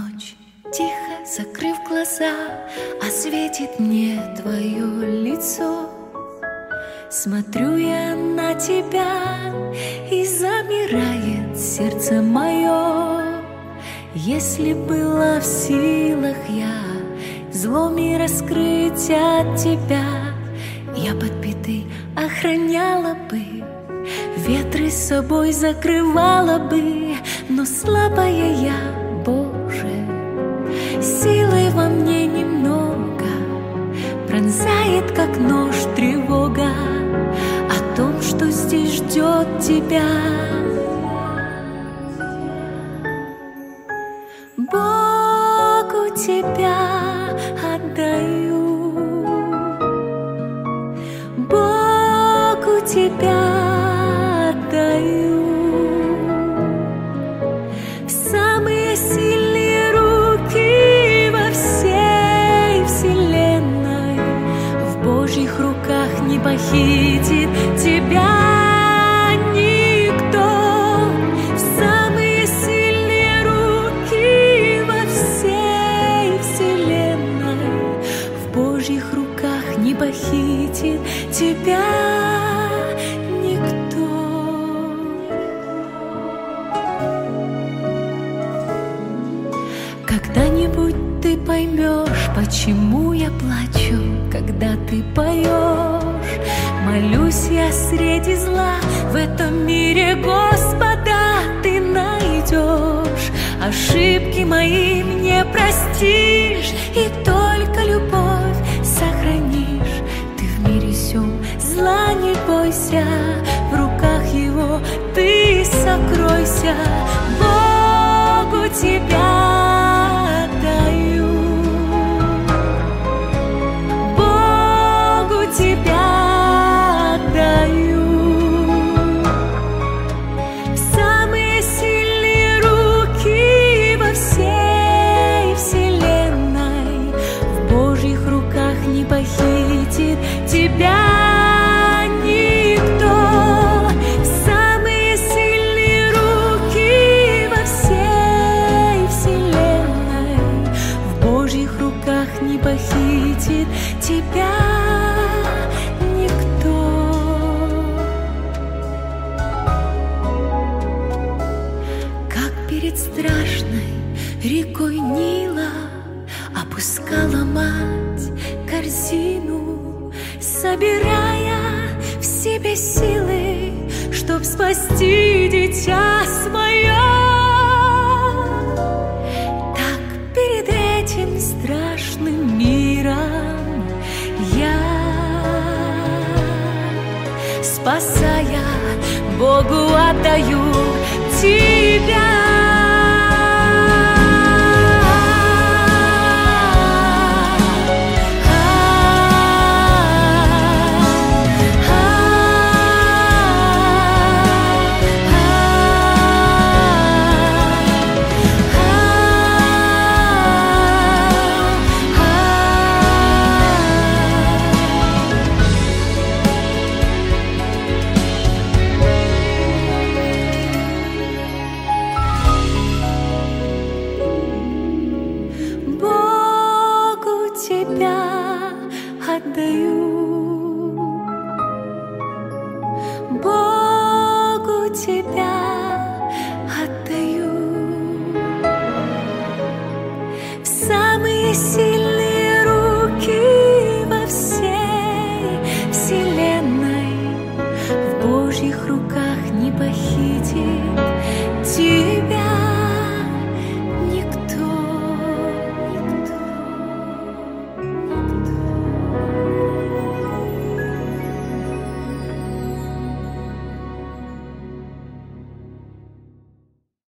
ночь, тихо закрыв глаза, осветит мне твое лицо. Смотрю я на тебя, и замирает сердце мое. Если была в силах я зло мир раскрыть от тебя, я подбитый охраняла бы, ветры с собой закрывала бы. Но слабая я, Боже, силы во мне немного, пронзает, как нож, тревога о том, что здесь ждет тебя. Богу тебя отдаю, Богу тебя отдаю. В самые сильные руки во всей вселенной, в Божьих руках не похитит тебя никто. В самые сильные руки во всей вселенной, в Божьих руках не похитит тебя никто. Когда-нибудь ты поймешь, почему я плачу, когда ты поешь. Молюсь я среди зла, в этом мире Господа ты найдешь. Ошибки мои мне простишь, и только любовь сохранишь. Ты в мире сём зла не бойся, в руках его ты сокройся. Богу тебя отдаю, Богу тебя отдаю. В самые сильные руки во всей вселенной, в Божьих руках не похитит тебя никто. В самые сильные руки во всей вселенной, в Божьих руках не похитит тебя никто. Как перед страшной рекой Нила опускала мать корзину, собирая в себе силы, чтоб спасти дитя свое. Так перед этим страшным миром я, спасая, Богу отдаю тебя.